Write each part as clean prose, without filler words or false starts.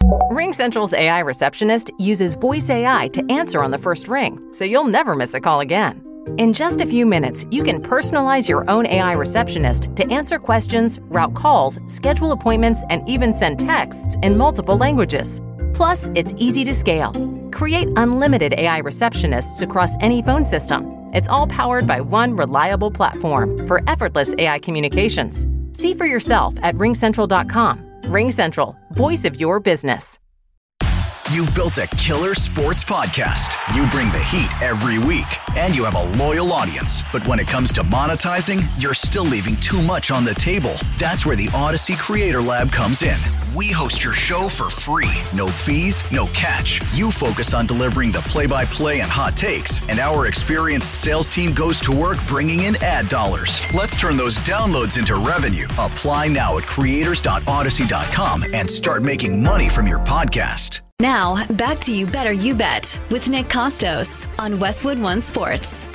RingCentral's AI receptionist uses voice AI to answer on the first ring, so you'll never miss a call again. In just a few minutes, you can personalize your own AI receptionist to answer questions, route calls, schedule appointments, and even send texts in multiple languages. Plus, it's easy to scale. Create unlimited AI receptionists across any phone system. It's all powered by one reliable platform for effortless AI communications. See for yourself at ringcentral.com. RingCentral, voice of your business. You've built a killer sports podcast. You bring the heat every week, and you have a loyal audience. But when it comes to monetizing, you're still leaving too much on the table. That's where the Odyssey Creator Lab comes in. We host your show for free. No fees, no catch. You focus on delivering the play-by-play and hot takes, and our experienced sales team goes to work bringing in ad dollars. Let's turn those downloads into revenue. Apply now at creators.odyssey.com and start making money from your podcast. Now, back to You Better You Bet with Nick Costos on Westwood One Sports.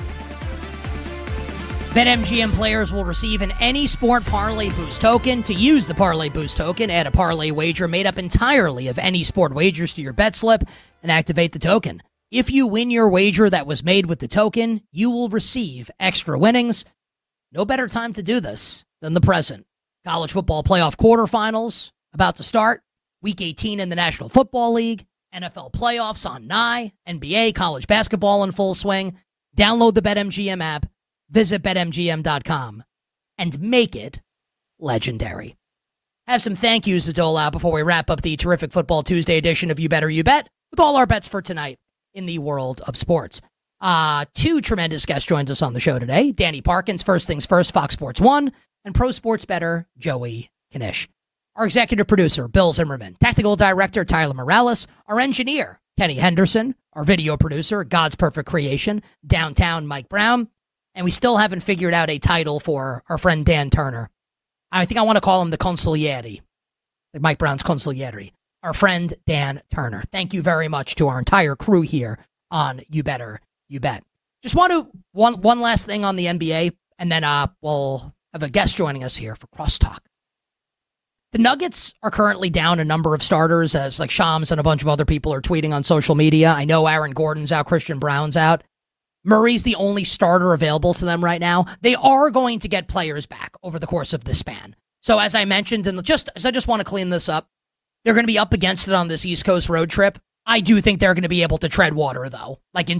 BetMGM players will receive an Any Sport Parlay Boost token. To use the Parlay Boost token, add a parlay wager made up entirely of any sport wagers to your bet slip and activate the token. If you win your wager that was made with the token, you will receive extra winnings. No better time to do this than the present. College football playoff quarterfinals about to start. Week 18 in the National Football League, NFL playoffs on nigh, NBA, college basketball in full swing. Download the BetMGM app, visit BetMGM.com, and make it legendary. Have some thank yous to dole out before we wrap up the terrific Football Tuesday edition of You Better You Bet with all our bets for tonight in the world of sports. Two tremendous guests joined us on the show today. Danny Parkins, First Things First, Fox Sports 1, and pro sports bettor Joey Knish. Our executive producer, Bill Zimmerman. Technical director, Tyler Morales. Our engineer, Kenny Henderson. Our video producer, God's Perfect Creation, Downtown Mike Brown. And we still haven't figured out a title for our friend Dan Turner. I think I want to call him the consigliere, like Mike Brown's consigliere. Our friend Dan Turner. Thank you very much to our entire crew here on You Better You Bet. Just want to, one last thing on the NBA, and then we'll have a guest joining us here for Crosstalk. The Nuggets are currently down a number of starters, as like Shams and a bunch of other people are tweeting on social media. I know Aaron Gordon's out, Christian Brown's out. Murray's the only starter available to them right now. They are going to get players back over the course of this span. So as I mentioned, I just want to clean this up. They're going to be up against it on this East Coast road trip. I do think they're going to be able to tread water, though, like in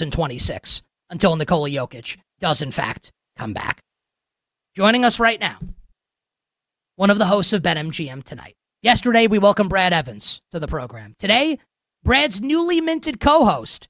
2026, until Nikola Jokic does, in fact, come back. Joining us right now, one of the hosts of BetMGM Tonight. Yesterday, we welcomed Brad Evans to the program. Today, Brad's newly minted co-host,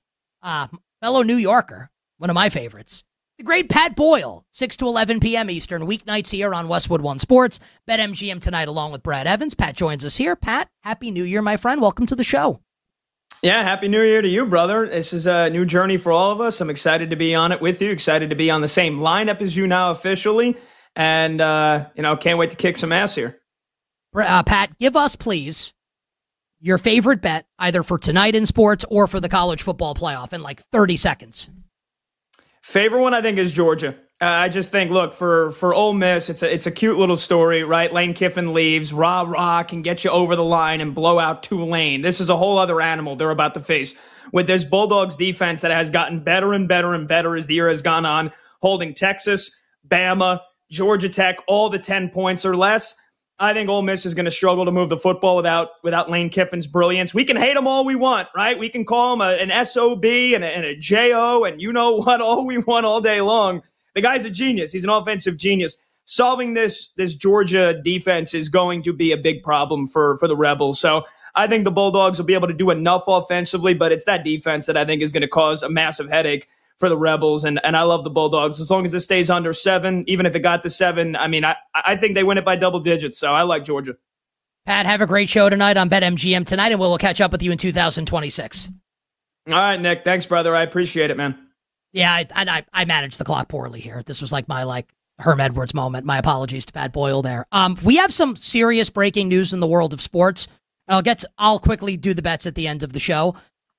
fellow New Yorker, one of my favorites, the great Pat Boyle, 6 to 11 p.m. Eastern, weeknights here on Westwood One Sports. BetMGM Tonight along with Brad Evans. Pat joins us here. Pat, Happy New Year, my friend. Welcome to the show. Yeah, Happy New Year to you, brother. This is a new journey for all of us. I'm excited to be on it with you, excited to be on the same lineup as you now officially. And, can't wait to kick some ass here. Pat, give us, please, your favorite bet, either for tonight in sports or for the college football playoff in like 30 seconds. Favorite one, I think, is Georgia. I just think, look, for Ole Miss, it's a cute little story, right? Lane Kiffin leaves, rah, can get you over the line and blow out Tulane. This is a whole other animal they're about to face with this Bulldogs defense that has gotten better and better and better as the year has gone on, holding Texas, Bama, Georgia Tech, all the 10 points or less. I think Ole Miss is going to struggle to move the football without Lane Kiffin's brilliance. We can hate him all we want, right? We can call him an SOB and a JO and you know what, all we want all day long. The guy's a genius. He's an offensive genius. Solving this Georgia defense is going to be a big problem for the Rebels. So I think the Bulldogs will be able to do enough offensively, but it's that defense that I think is going to cause a massive headache for the Rebels, and I love the Bulldogs. As long as it stays under 7, even if it got to 7, I mean, I think they win it by double digits, so I like Georgia. Pat, have a great show tonight on BetMGM Tonight, and we'll catch up with you in 2026. All right, Nick. Thanks, brother. I appreciate it, man. Yeah, I managed the clock poorly here. This was like my Herm Edwards moment. My apologies to Pat Boyle there. We have some serious breaking news in the world of sports. I'll quickly do the bets at the end of the show.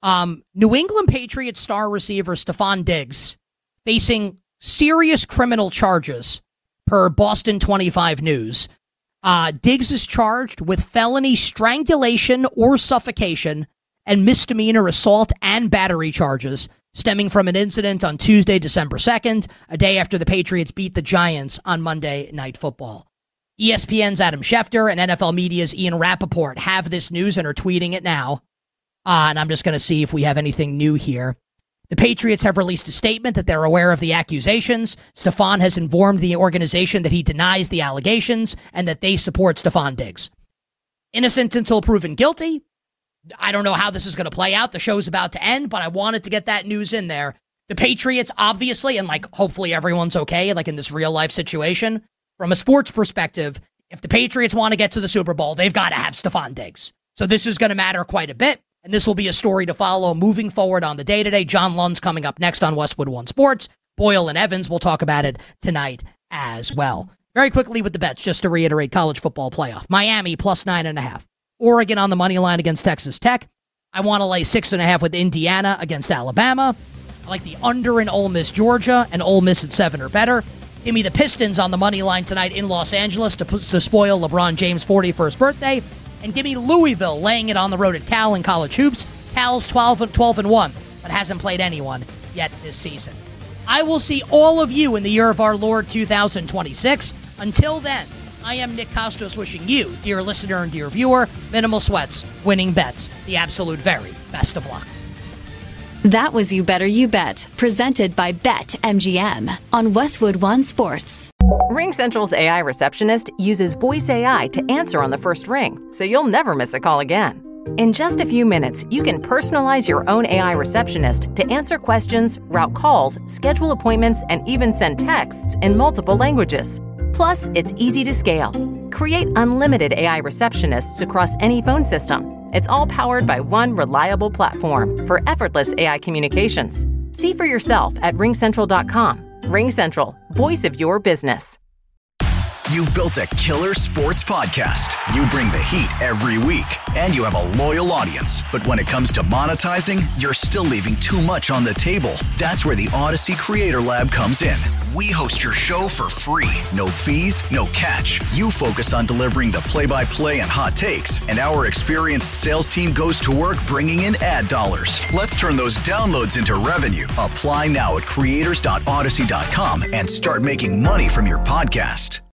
New England Patriots star receiver Stephon Diggs facing serious criminal charges per Boston 25 News. Diggs is charged with felony strangulation or suffocation and misdemeanor assault and battery charges stemming from an incident on Tuesday, December 2nd, a day after the Patriots beat the Giants on Monday Night Football. ESPN's Adam Schefter and NFL Media's Ian Rappaport have this news and are tweeting it now. And I'm just going to see if we have anything new here. The Patriots have released a statement that they're aware of the accusations. Stefan has informed the organization that he denies the allegations and that they support Stefan Diggs. Innocent until proven guilty. I don't know how this is going to play out. The show's about to end, but I wanted to get that news in there. The Patriots, obviously, and hopefully everyone's okay, in this real life situation. From a sports perspective, if the Patriots want to get to the Super Bowl, they've got to have Stefan Diggs. So this is going to matter quite a bit, and this will be a story to follow moving forward on the day-to-day. John Lund's coming up next on Westwood One Sports. Boyle and Evans will talk about it tonight as well. Very quickly with the bets, just to reiterate, college football playoff. Miami plus 9.5. Oregon on the money line against Texas Tech. I want to lay 6.5 with Indiana against Alabama. I like the under in Ole Miss, Georgia, and Ole Miss at 7 or better. Give me the Pistons on the money line tonight in Los Angeles to spoil LeBron James' 41st birthday. And give me Louisville laying it on the road at Cal in college hoops. Cal's 12-1, but hasn't played anyone yet this season. I will see all of you in the year of our Lord 2026. Until then, I am Nick Kostos wishing you, dear listener and dear viewer, minimal sweats, winning bets, the absolute very best of luck. That was You Better You Bet, presented by BetMGM on Westwood One Sports. RingCentral's AI receptionist uses voice AI to answer on the first ring, so you'll never miss a call again. In just a few minutes, you can personalize your own AI receptionist to answer questions, route calls, schedule appointments, and even send texts in multiple languages. Plus, it's easy to scale. Create unlimited AI receptionists across any phone system. It's all powered by one reliable platform for effortless AI communications. See for yourself at RingCentral.com. RingCentral, voice of your business. You've built a killer sports podcast. You bring the heat every week, and you have a loyal audience. But when it comes to monetizing, you're still leaving too much on the table. That's where the Odyssey Creator Lab comes in. We host your show for free. No fees, no catch. You focus on delivering the play-by-play and hot takes, and our experienced sales team goes to work bringing in ad dollars. Let's turn those downloads into revenue. Apply now at creators.odyssey.com and start making money from your podcast.